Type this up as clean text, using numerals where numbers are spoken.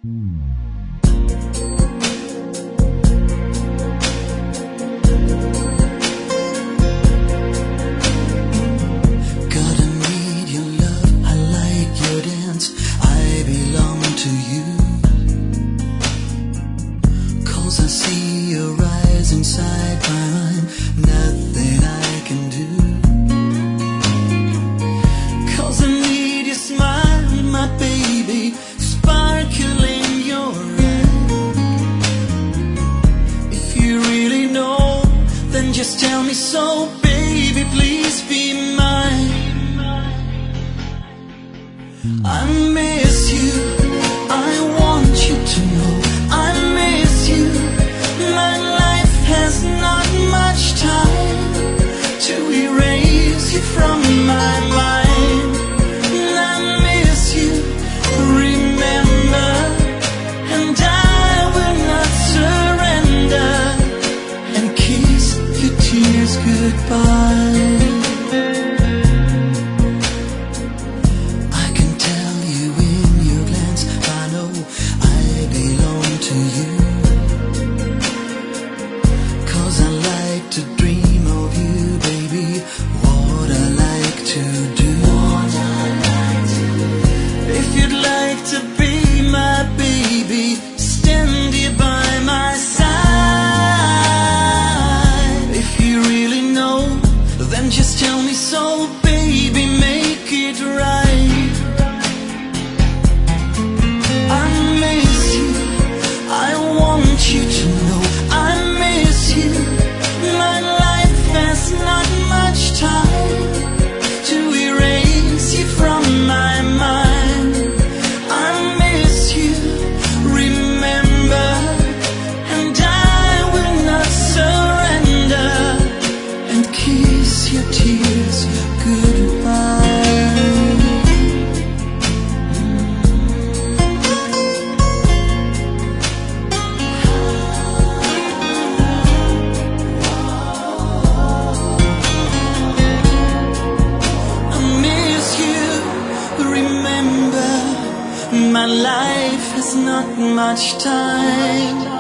Just tell me so, baby, please be mine. I miss you, I want you to know I miss you. My life has not much time to erase you from my mind. I miss you, remember, and I will not surrender and kiss tears goodbye. I can tell you in your glance, I know I belong to you. 'Cause I like to dream of you, baby, what I like to do. If you'd like to be my baby, stand here by my side. Then just tell me so, baby, make it right. I miss you, I want you to know I miss you. My life has not much time to erase you from my mind. I miss you, remember, and I will not surrender and kiss your tears goodbye. I miss you, remember, my life has not much time